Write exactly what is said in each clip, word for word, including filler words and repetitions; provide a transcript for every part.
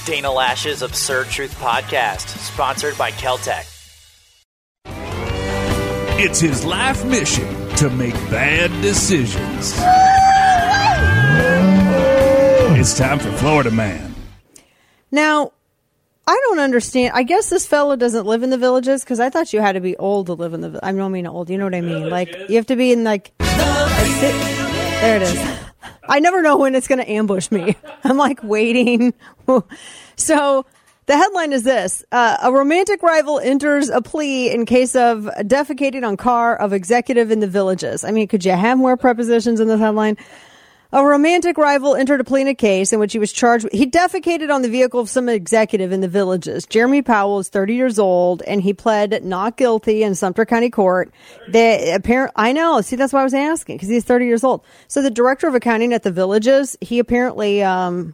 Dana Lash's Absurd Truth Podcast, sponsored by Keltec. It's his life mission to make bad decisions. It's time for Florida Man. Now, I don't understand. I guess this fellow doesn't live in the Villages, because I thought you had to be old to live in the. I don't mean old. You know what I mean? Like you have to be in like. There it is. I never know when it's going to ambush me. I'm like waiting. So the headline is this: uh, a romantic rival enters a plea in case of defecating on car of executive in the Villages. I mean, could you have more prepositions in this headline? A romantic rival entered a plea in a case in which he was charged. With, he defecated on the vehicle of some executive in the Villages. Jeremy Powell is thirty years old, and he pled not guilty in Sumter County Court. The apparent, I know. See, that's why I was asking, because he's thirty years old. So the director of accounting at the Villages, he apparently um,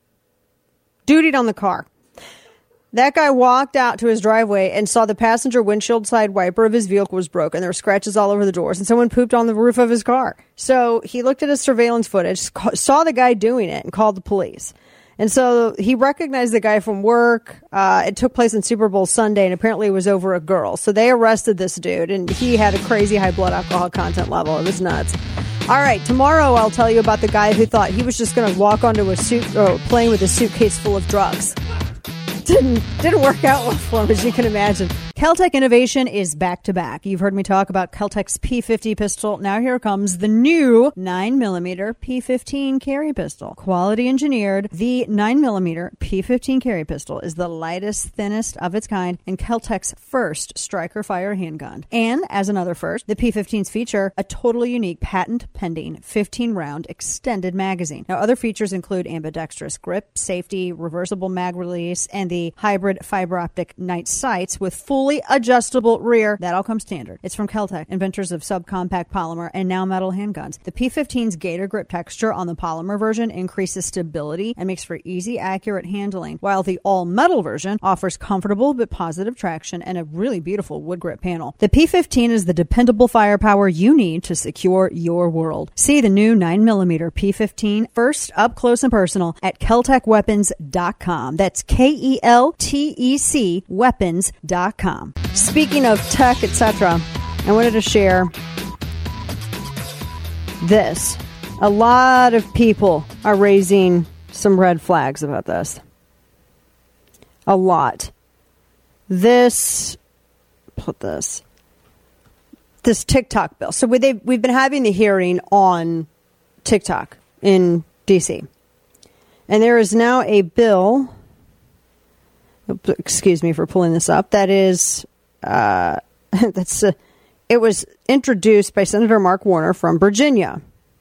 dutied on the car. That guy walked out to his driveway and saw the passenger windshield side wiper of his vehicle was broken. There were scratches all over the doors, and someone pooped on the roof of his car. So he looked at his surveillance footage, saw the guy doing it, and called the police. And so he recognized the guy from work. Uh, it took place on Super Bowl Sunday, and apparently it was over a girl. So they arrested this dude, and he had a crazy high blood alcohol content level. It was nuts. All right, tomorrow I'll tell you about the guy who thought he was just going to walk onto a suit or plane with a suitcase full of drugs. Didn't didn't work out well for him, as you can imagine. Keltec innovation is back to back. You've heard me talk about Keltec's P fifty pistol. Now here comes the new nine millimeter P fifteen carry pistol. Quality engineered, the nine millimeter P fifteen carry pistol is the lightest, thinnest of its kind, and Keltec's first striker fire handgun. And as another first, the P fifteens feature a totally unique patent-pending fifteen round extended magazine. Now other features include ambidextrous grip, safety, reversible mag release, and the hybrid fiber optic night sights with fully adjustable rear. That all comes standard. It's from Keltec, inventors of subcompact polymer and now metal handguns. The P fifteen's Gator grip texture on the polymer version increases stability and makes for easy, accurate handling, while the all-metal version offers comfortable but positive traction and a really beautiful wood grip panel. The P fifteen is the dependable firepower you need to secure your world. See the new nine millimeter P fifteen first up close and personal at Keltec Weapons dot com. That's K E L T E C weapons dot com. Speaking of tech, et cetera, I wanted to share this. A lot of people are raising some red flags about this. A lot. This, put this, this TikTok bill. So we, they, we've been having the hearing on TikTok in D C. And there is now a bill, excuse me for pulling this up, that is, uh, that's, uh, it was introduced by Senator Mark Warner from Virginia.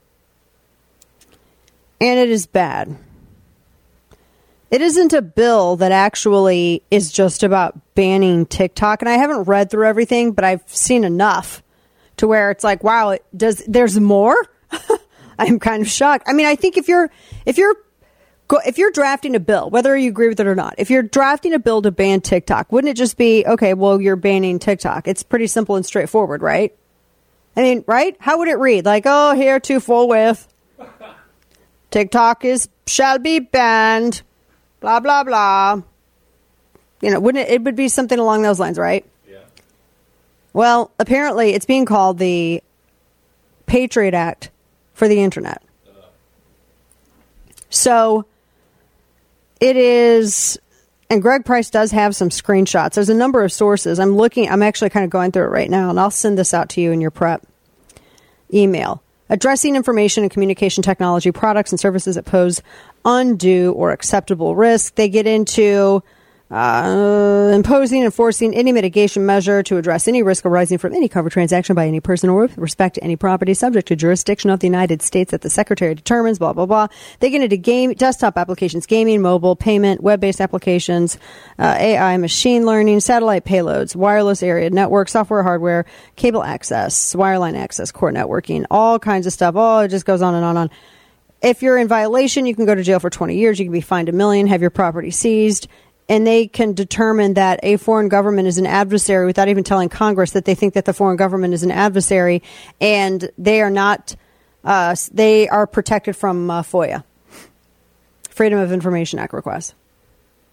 And it is bad. It isn't a bill that actually is just about banning TikTok. And I haven't read through everything, but I've seen enough to where it's like, wow, it does, there's more? I'm kind of shocked. I mean, I think if you're, if you're, If you're drafting a bill, whether you agree with it or not, if you're drafting a bill to ban TikTok, wouldn't it just be, okay, well, you're banning TikTok? It's pretty simple and straightforward, right? I mean, right? How would it read? Like, oh, here to full with. TikTok is, shall be banned. Blah, blah, blah. You know, wouldn't it, it would be something along those lines, right? Yeah. Well, apparently it's being called the Patriot Act for the Internet. Uh. So it is, and Greg Price does have some screenshots. There's a number of sources. I'm looking, I'm actually kind of going through it right now, and I'll send this out to you in your prep email. Addressing information and communication technology products and services that pose undue or acceptable risk. They get into uh, imposing, enforcing any mitigation measure to address any risk arising from any covered transaction by any person or with respect to any property subject to jurisdiction of the United States that the Secretary determines, blah, blah, blah. They get into game, desktop applications, gaming, mobile, payment, web-based applications, uh, A I, machine learning, satellite payloads, wireless area network, software, hardware, cable access, wireline access, core networking, all kinds of stuff. Oh, it just goes on and on and on. If you're in violation, you can go to jail for twenty years. You can be fined a million, have your property seized. And they can determine that a foreign government is an adversary without even telling Congress that they think that the foreign government is an adversary, and they are not, uh, they are protected from uh, FOIA, Freedom of Information Act requests.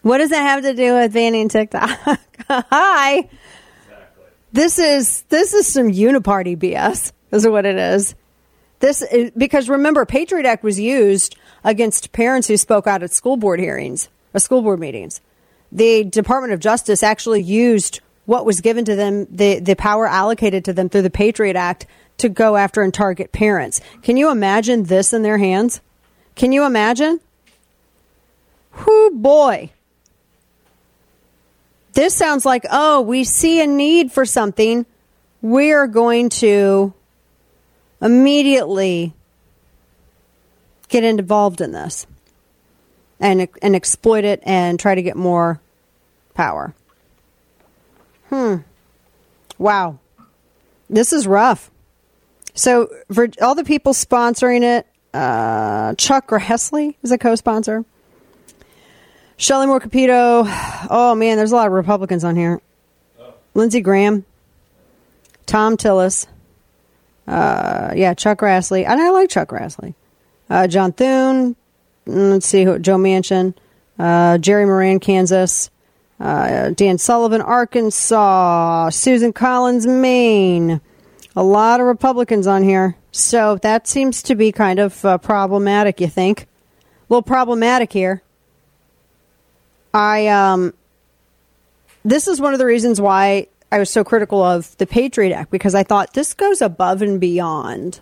What does that have to do with banning TikTok? Hi. Exactly. This is this is some uniparty B S. Is what it is. This is, because remember, Patriot Act was used against parents who spoke out at school board hearings, or school board meetings. The Department of Justice actually used what was given to them, the, the power allocated to them through the Patriot Act, to go after and target parents. Can you imagine this in their hands? Can you imagine? Whoo, boy. This sounds like, oh, we see a need for something. We're going to immediately get involved in this and and exploit it and try to get more power. Hmm. Wow. This is rough. So for all the people sponsoring it, uh, Chuck Grassley is a co-sponsor. Shelley Moore Capito. Oh, man, there's a lot of Republicans on here. Oh. Lindsey Graham. Tom Tillis. Uh, yeah, Chuck Grassley. And I like Chuck Grassley. Uh, John Thune. Let's see, who, Joe Manchin. Uh, Jerry Moran, Kansas. Uh, Dan Sullivan, Arkansas. Susan Collins, Maine. A lot of Republicans on here. So that seems to be kind of uh, problematic, you think? A little problematic here. I, um, this is one of the reasons why I was so critical of the Patriot Act, because I thought this goes above and beyond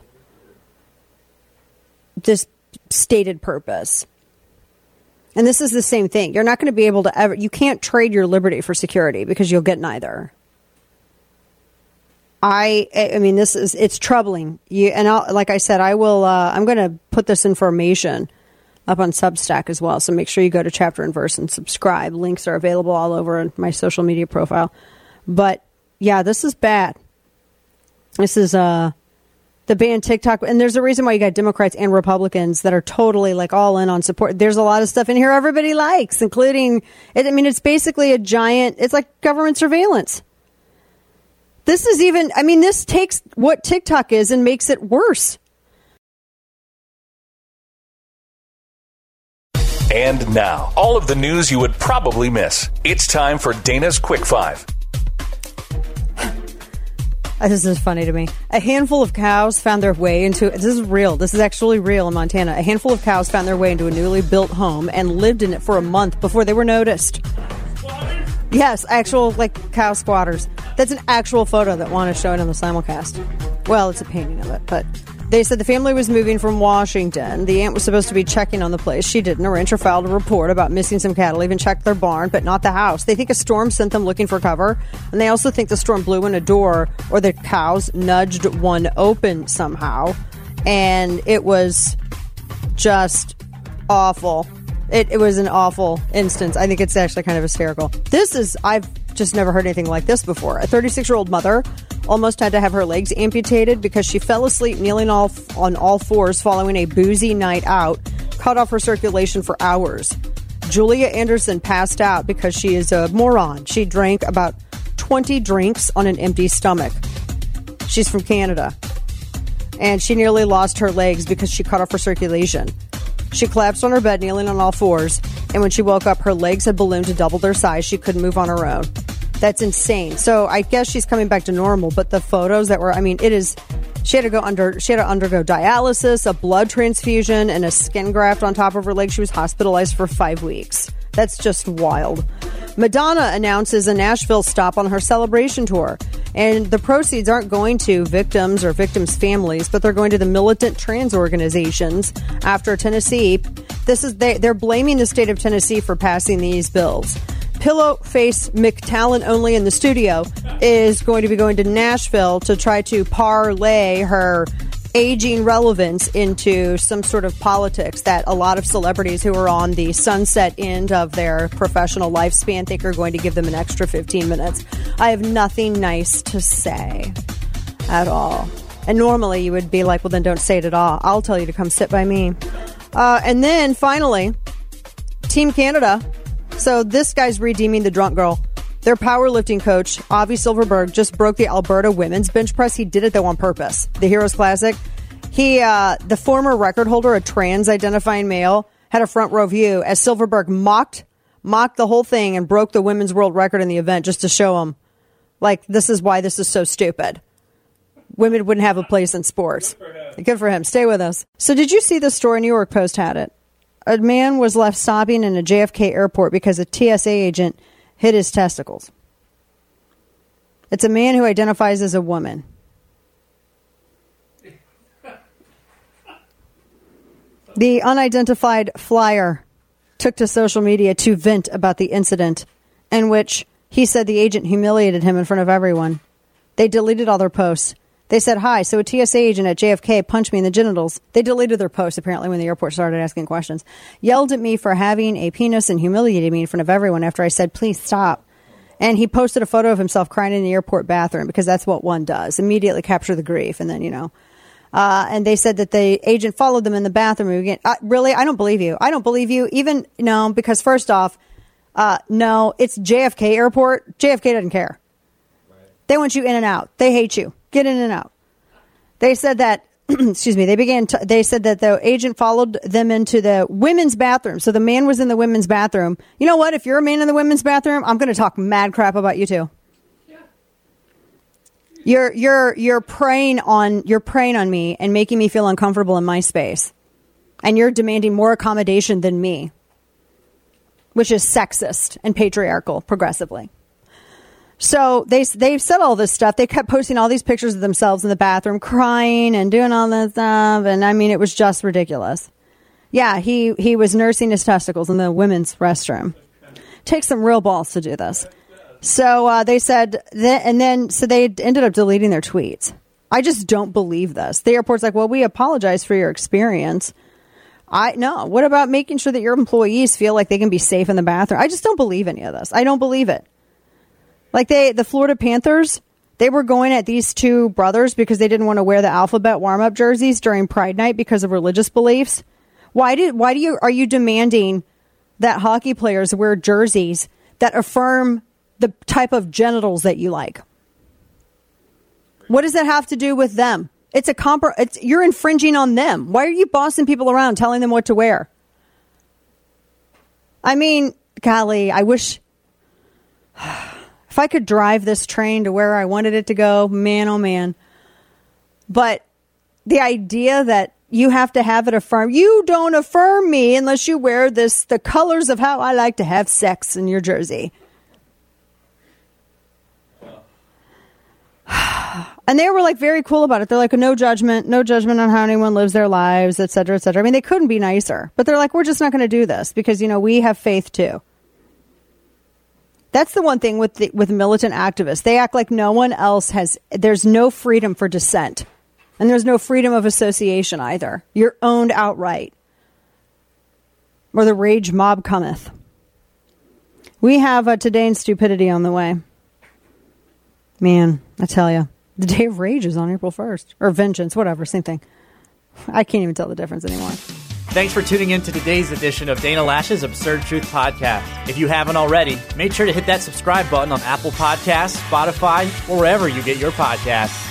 this stated purpose. And this is the same thing. You're not going to be able to ever, you can't trade your liberty for security because you'll get neither. I, I mean, this is, it's troubling. You, and I'll, like I said, I will, uh, I'm going to put this information up on Substack as well. So make sure you go to Chapter and Verse and subscribe. Links are available all over my social media profile. But yeah, this is bad. This is uh, the ban TikTok. And there's a reason why you got Democrats and Republicans that are totally like all in on support. There's a lot of stuff in here everybody likes, including, I mean, it's basically a giant, it's like government surveillance. This is even, I mean, this takes what TikTok is and makes it worse. And now, all of the news you would probably miss. It's time for Dana's Quick Five. This is funny to me. A handful of cows found their way into, this is real, this is actually real in Montana. A handful of cows found their way into a newly built home and lived in it for a month before they were noticed. Yes, actual, like, cow squatters. That's an actual photo that Juan is showing on the simulcast. Well, it's a painting of it, but they said the family was moving from Washington. The aunt was supposed to be checking on the place. She didn't. A rancher filed a report about missing some cattle, even checked their barn, but not the house. They think a storm sent them looking for cover, and they also think the storm blew in a door or the cows nudged one open somehow, and it was just awful. It, it was an awful instance. I think it's actually kind of hysterical. This is, I've just never heard anything like this before. A thirty-six-year-old mother almost had to have her legs amputated because she fell asleep kneeling all, on all fours following a boozy night out, cut off her circulation for hours. Julia Anderson passed out because she is a moron. She drank about twenty drinks on an empty stomach. She's from Canada. And she nearly lost her legs because she cut off her circulation. She collapsed on her bed, kneeling on all fours, and when she woke up, her legs had ballooned to double their size. She couldn't move on her own. That's insane. So I guess she's coming back to normal, but the photos that were, I mean, it is, she had to go under, she had to undergo dialysis, a blood transfusion, and a skin graft on top of her leg. She was hospitalized for five weeks. That's just wild. Madonna announces a Nashville stop on her celebration tour. And the proceeds aren't going to victims or victims' families, but they're going to the militant trans organizations after Tennessee. This is they, they're blaming the state of Tennessee for passing these bills. Pillow Face McTalon only in the studio is going to be going to Nashville to try to parlay her aging relevance into some sort of politics that a lot of celebrities who are on the sunset end of their professional lifespan think are going to give them an extra fifteen minutes. I have nothing nice to say at all. And normally you would be like, well, then don't say it at all. I'll tell you to come sit by me. Uh, and then finally, Team Canada. So this guy's redeeming the drunk girl. Their powerlifting coach, Avi Silverberg, just broke the Alberta women's bench press. He did it, though, on purpose. The Heroes Classic. He, uh, the former record holder, a trans-identifying male, had a front row view as Silverberg mocked mocked the whole thing and broke the women's world record in the event just to show them, like, this is why this is so stupid. Women wouldn't have a place in sports. Good for him. Good for him. Stay with us. So did you see the story? New York Post had it. A man was left sobbing in a J F K airport because a T S A agent hid his testicles. It's a man who identifies as a woman. The unidentified flyer took to social media to vent about the incident in which he said the agent humiliated him in front of everyone. They deleted all their posts. They said, hi, so a T S A agent at J F K punched me in the genitals. They deleted their posts, apparently, when the airport started asking questions. Yelled at me for having a penis and humiliated me in front of everyone after I said, please stop. And he posted a photo of himself crying in the airport bathroom because that's what one does. Immediately capture the grief and then, you know. Uh, and they said that the agent followed them in the bathroom. Again, uh, really? I don't believe you. I don't believe you. Even, no, because first off, uh, no, it's J F K airport. J F K doesn't care. They want you in and out. They hate you. Get in and out. They said that, excuse me, they began, t- they said that the agent followed them into the women's bathroom. So the man was in the women's bathroom. You know what? If you're a man in the women's bathroom, I'm going to talk mad crap about you too. Yeah. You're, you're, you're preying on, you're preying on me and making me feel uncomfortable in my space. And you're demanding more accommodation than me, which is sexist and patriarchal progressively. So they, they've said all this stuff. They kept posting all these pictures of themselves in the bathroom, crying and doing all this stuff. And I mean, it was just ridiculous. Yeah, he, he was nursing his testicles in the women's restroom. Takes some real balls to do this. So uh, they said, that, and then, so they ended up deleting their tweets. I just don't believe this. The airport's like, well, we apologize for your experience. I no. What about making sure that your employees feel like they can be safe in the bathroom? I just don't believe any of this. I don't believe it. Like they, the Florida Panthers, they were going at these two brothers because they didn't want to wear the alphabet warm-up jerseys during Pride Night because of religious beliefs. Why did, why do you, are you demanding that hockey players wear jerseys that affirm the type of genitals that you like? What does that have to do with them? It's a compro, it's, you're infringing on them. Why are you bossing people around, telling them what to wear? I mean, golly, I wish... If I could drive this train to where I wanted it to go, man, oh man. But the idea that you have to have it affirm, you don't affirm me unless you wear this, the colors of how I like to have sex in your jersey. And they were like very cool about it. They're like, no judgment, no judgment on how anyone lives their lives, et cetera, et cetera. I mean, they couldn't be nicer, but they're like, we're just not going to do this because, you know, we have faith too. That's the one thing with the, with militant activists. They act like no one else has, there's no freedom for dissent. And there's no freedom of association either. You're owned outright. Or the rage mob cometh. We have a Today in Stupidity on the way. Man, I tell you, the day of rage is on April first. Or vengeance, whatever, same thing. I can't even tell the difference anymore. Thanks for tuning in to today's edition of Dana Lash's Absurd Truth Podcast. If you haven't already, make sure to hit that subscribe button on Apple Podcasts, Spotify, or wherever you get your podcasts.